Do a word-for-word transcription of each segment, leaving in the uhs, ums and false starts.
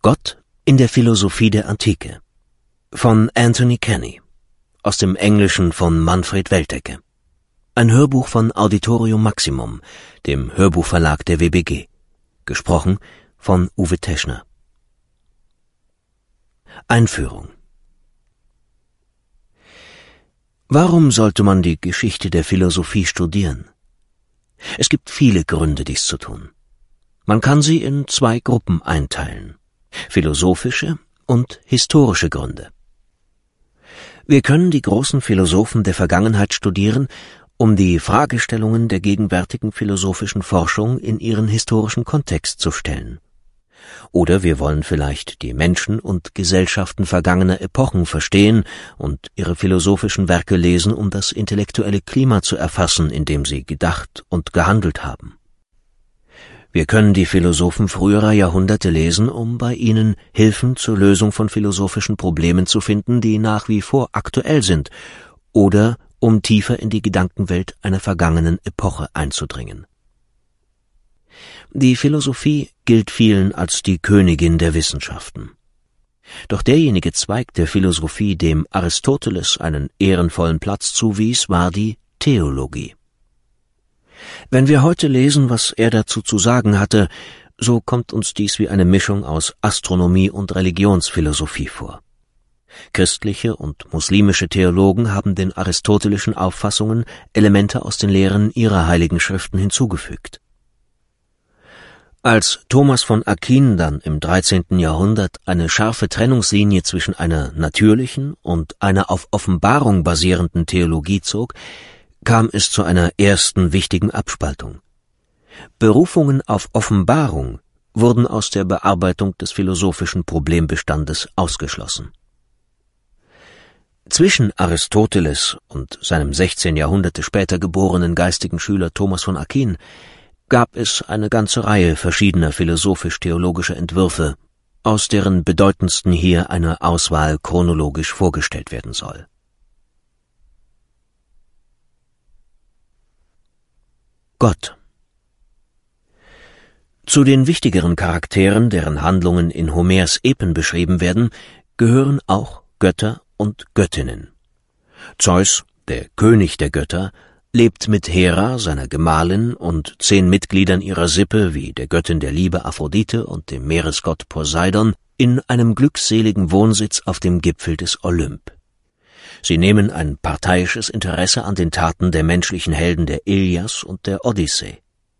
Gott in der Philosophie der Antike von Anthony Kenny, aus dem Englischen von Manfred Weltecke. Ein Hörbuch von Auditorium Maximum, dem Hörbuchverlag der W B G. Gesprochen von Uwe Teschner. Einführung. Warum sollte man die Geschichte der Philosophie studieren? Es gibt viele Gründe, dies zu tun. Man kann sie in zwei Gruppen einteilen: philosophische und historische Gründe. Wir können die großen Philosophen der Vergangenheit studieren, um die Fragestellungen der gegenwärtigen philosophischen Forschung in ihren historischen Kontext zu stellen. Oder wir wollen vielleicht die Menschen und Gesellschaften vergangener Epochen verstehen und ihre philosophischen Werke lesen, um das intellektuelle Klima zu erfassen, in dem sie gedacht und gehandelt haben. Wir können die Philosophen früherer Jahrhunderte lesen, um bei ihnen Hilfen zur Lösung von philosophischen Problemen zu finden, die nach wie vor aktuell sind, oder um tiefer in die Gedankenwelt einer vergangenen Epoche einzudringen. Die Philosophie gilt vielen als die Königin der Wissenschaften. Doch derjenige Zweig der Philosophie, dem Aristoteles einen ehrenvollen Platz zuwies, war die Theologie. Wenn wir heute lesen, was er dazu zu sagen hatte, so kommt uns dies wie eine Mischung aus Astronomie und Religionsphilosophie vor. Christliche und muslimische Theologen haben den aristotelischen Auffassungen Elemente aus den Lehren ihrer heiligen Schriften hinzugefügt. Als Thomas von Aquin dann im dreizehnten Jahrhundert eine scharfe Trennungslinie zwischen einer natürlichen und einer auf Offenbarung basierenden Theologie zog, kam es zu einer ersten wichtigen Abspaltung. Berufungen auf Offenbarung wurden aus der Bearbeitung des philosophischen Problembestandes ausgeschlossen. Zwischen Aristoteles und seinem sechzehn Jahrhunderte später geborenen geistigen Schüler Thomas von Aquin gab es eine ganze Reihe verschiedener philosophisch-theologischer Entwürfe, aus deren bedeutendsten hier eine Auswahl chronologisch vorgestellt werden soll. Gott. Zu den wichtigeren Charakteren, deren Handlungen in Homers Epen beschrieben werden, gehören auch Götter und Göttinnen. Zeus, der König der Götter, lebt mit Hera, seiner Gemahlin, und zehn Mitgliedern ihrer Sippe, wie der Göttin der Liebe Aphrodite und dem Meeresgott Poseidon, in einem glückseligen Wohnsitz auf dem Gipfel des Olymp. Sie nehmen ein parteiisches Interesse an den Taten der menschlichen Helden der Ilias und der Odyssee.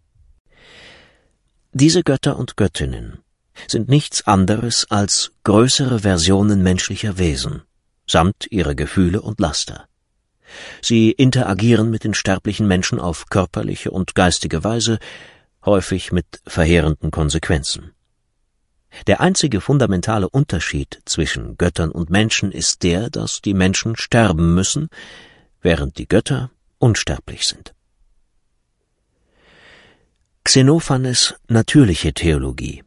Diese Götter und Göttinnen sind nichts anderes als größere Versionen menschlicher Wesen, samt ihrer Gefühle und Laster. Sie interagieren mit den sterblichen Menschen auf körperliche und geistige Weise, häufig mit verheerenden Konsequenzen. Der einzige fundamentale Unterschied zwischen Göttern und Menschen ist der, dass die Menschen sterben müssen, während die Götter unsterblich sind. Xenophanes' natürliche Theologie.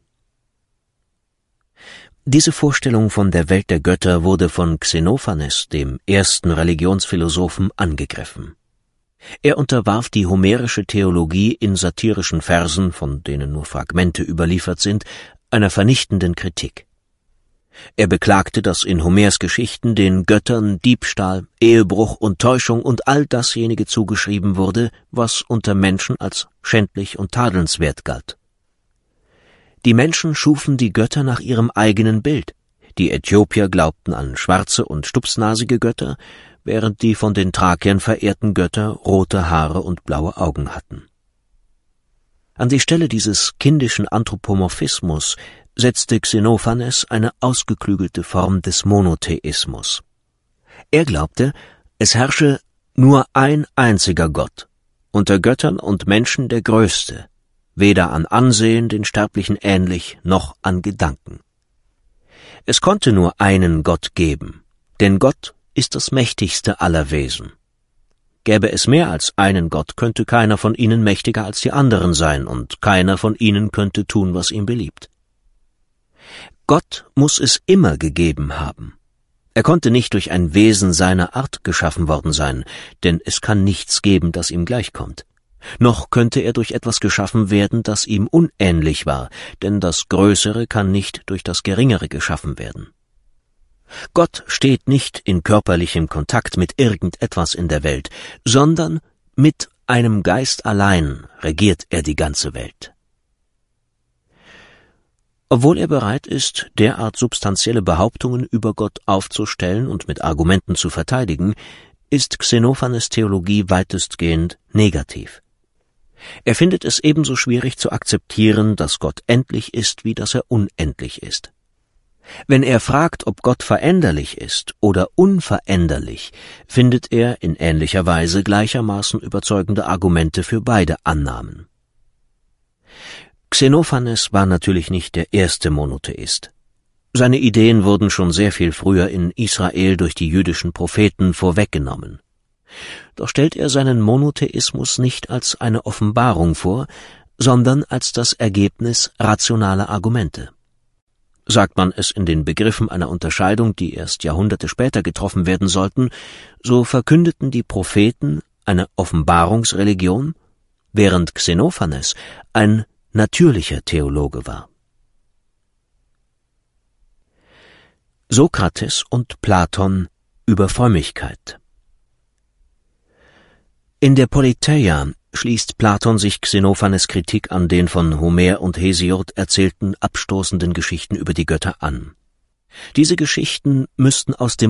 Diese Vorstellung von der Welt der Götter wurde von Xenophanes, dem ersten Religionsphilosophen, angegriffen. Er unterwarf die homerische Theologie in satirischen Versen, von denen nur Fragmente überliefert sind, einer vernichtenden Kritik. Er beklagte, dass in Homers Geschichten den Göttern Diebstahl, Ehebruch und Täuschung und all dasjenige zugeschrieben wurde, was unter Menschen als schändlich und tadelnswert galt. Die Menschen schufen die Götter nach ihrem eigenen Bild. Die Äthiopier glaubten an schwarze und stupsnasige Götter, während die von den Thrakiern verehrten Götter rote Haare und blaue Augen hatten. An die Stelle dieses kindischen Anthropomorphismus setzte Xenophanes eine ausgeklügelte Form des Monotheismus. Er glaubte, es herrsche nur ein einziger Gott, unter Göttern und Menschen der Größte, weder an Ansehen den Sterblichen ähnlich, noch an Gedanken. Es konnte nur einen Gott geben, denn Gott ist das mächtigste aller Wesen. Gäbe es mehr als einen Gott, könnte keiner von ihnen mächtiger als die anderen sein, und keiner von ihnen könnte tun, was ihm beliebt. Gott muss es immer gegeben haben. Er konnte nicht durch ein Wesen seiner Art geschaffen worden sein, denn es kann nichts geben, das ihm gleichkommt. noch könnte er durch etwas geschaffen werden, das ihm unähnlich war, denn das Größere kann nicht durch das Geringere geschaffen werden. Gott steht nicht in körperlichem Kontakt mit irgendetwas in der Welt, sondern mit einem Geist allein regiert er die ganze Welt. Obwohl er bereit ist, derart substanzielle Behauptungen über Gott aufzustellen und mit Argumenten zu verteidigen, ist Xenophanes Theologie weitestgehend negativ. Er findet es ebenso schwierig zu akzeptieren, dass Gott endlich ist, wie dass er unendlich ist. Wenn er fragt, ob Gott veränderlich ist oder unveränderlich, findet er in ähnlicher Weise gleichermaßen überzeugende Argumente für beide Annahmen. Xenophanes war natürlich nicht der erste Monotheist. Seine Ideen wurden schon sehr viel früher in Israel durch die jüdischen Propheten vorweggenommen. Doch stellt er seinen Monotheismus nicht als eine Offenbarung vor, sondern als das Ergebnis rationaler Argumente. Sagt man es in den Begriffen einer Unterscheidung, die erst Jahrhunderte später getroffen werden sollten, so verkündeten die Propheten eine Offenbarungsreligion, während Xenophanes ein natürlicher Theologe war. Sokrates und Platon über Frömmigkeit. In der Politeia schließt Platon sich Xenophanes Kritik an den von Homer und Hesiod erzählten abstoßenden Geschichten über die Götter an. Diese Geschichten müssten aus dem